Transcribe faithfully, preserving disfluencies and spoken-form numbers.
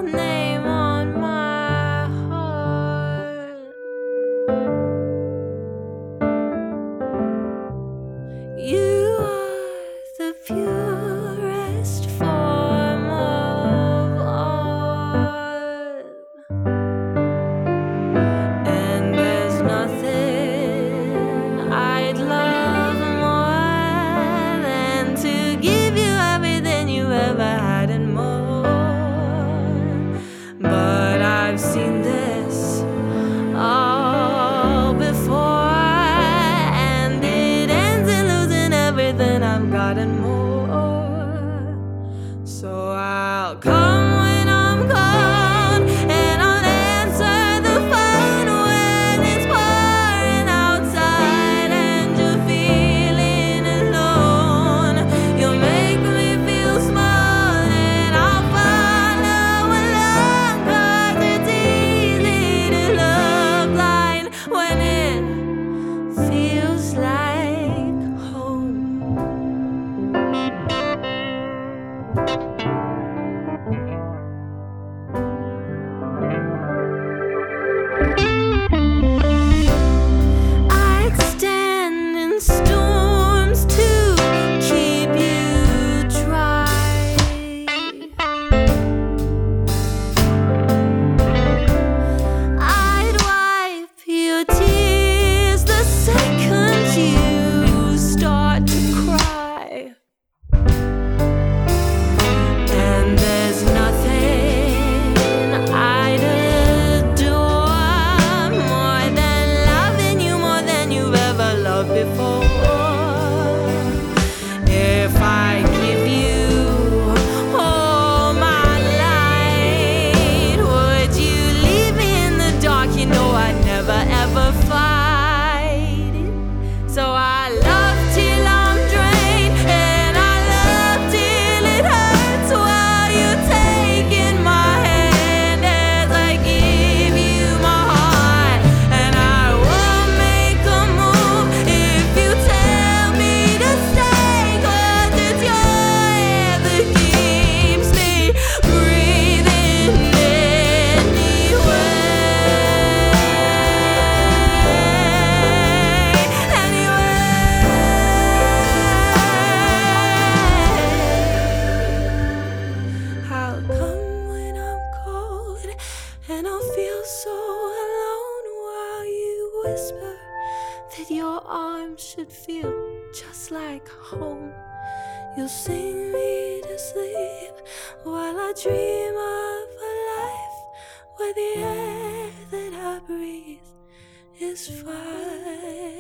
name on my heart. You are the purest form of art, and there's nothing I'd love more than to give you everything you ever had and more. But I've seen this all before, and it ends in losing everything I've got and more. So I'll come when I'm cold, and I'll answer the phone when it's pouring outside and you're feeling alone. You'll make me feel small, and I'll follow along, 'cause it's easy to look blind when it feels like home. I'd stand in storms to keep you dry. I'd wipe your tears the second you start to cry. And there's nothing I'd adore more than loving you more than you've ever loved before. If I give you all my light, would you leave me in the dark? You know I'd never ever fight it. So I love till I'm drained, and I love till it hurts, while you're taking my hand as I give you my heart. And I won't make a move if you tell me to stay, 'cause it's your air that keeps me breathing anyway. I'll come when I'm cold, and I'll feel so alone, while you whisper that your arms should feel just like home. You'll sing me to sleep while I dream of a life where the air that I breathe is fine.